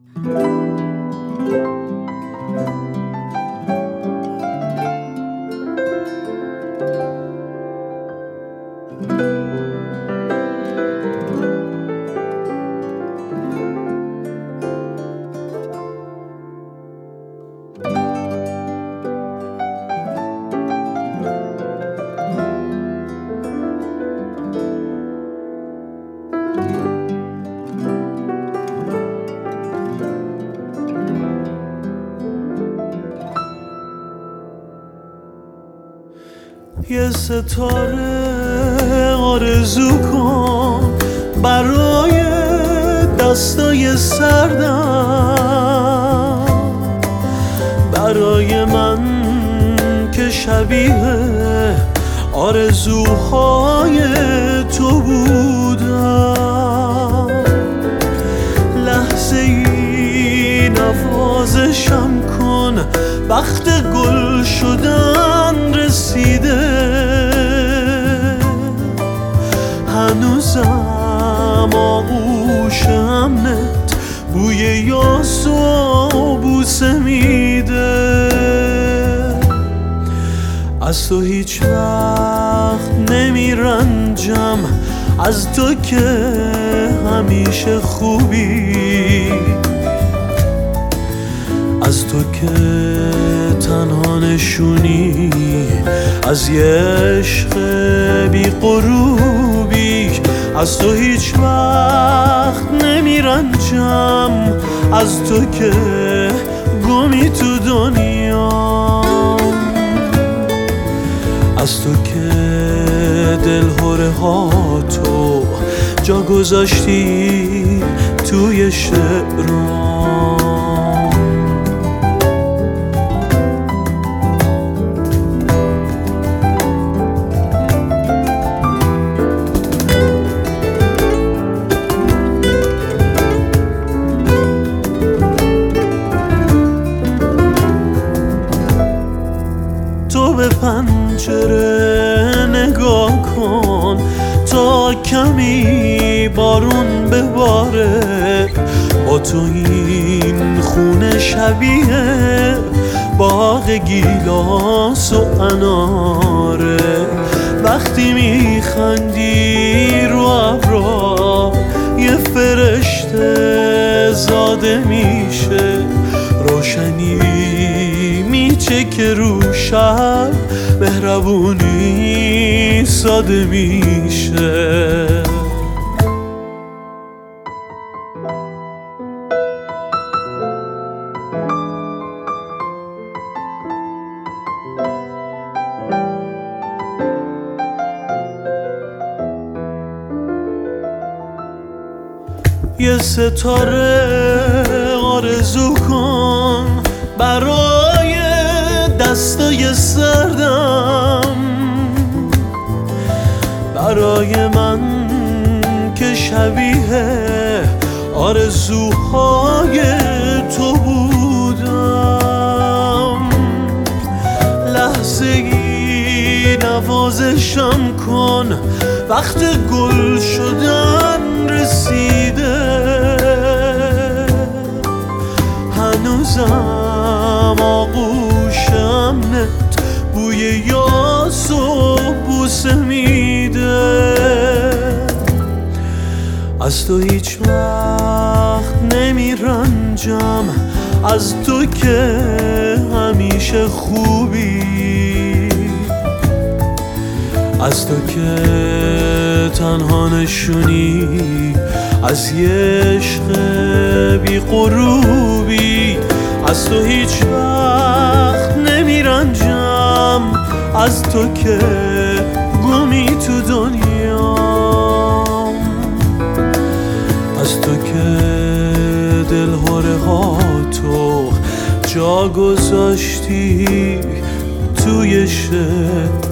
یه ستاره آرزو کن برای دستای سردم، برای من که شبیه آرزوهای تو بودم. لحظه ای نوازشم کن، وقت گل شدن رسیده. هنوزم آغوش امنت بوی یاس و بوسه میده. از تو هیچ وقت نمیرنجم، از تو که همیشه خوبی، از تو که تنها نشونی از یه عشق بی غروبی. از تو هیچ وقت نمیرنجم، از تو که گمی تو دنیا، از تو که دلهره ها تو جا گذاشتی توی شعرام. تو به پنجره نگاه کن تا کمی بارون بباره. با تو این خونه شبیه باغ گیلاس و اناره. وقتی میخندی رو ابرا یه فرشته زاده میشه. روشنی میچکه رو شب، مهربونی ساده میشه. یه ستاره آرزو کن برای دستای سردم، برای من که شبیه آرزوهای تو بودم. لحظه ای نوازشم کن، وقت گل شدن رسیده. هنوزم آغوش امنت بوی یاس و بوسه میده. از تو هیچ وقت نمیرنجم، از تو که همیشه خوبی، از تو که تنها نشونی از یه عشق بی غروبی. از تو هیچ وقت نمیرنجم، از تو که گمی تو دنیا، از تو که دلهره ها تو جا گذاشتی توی شعر.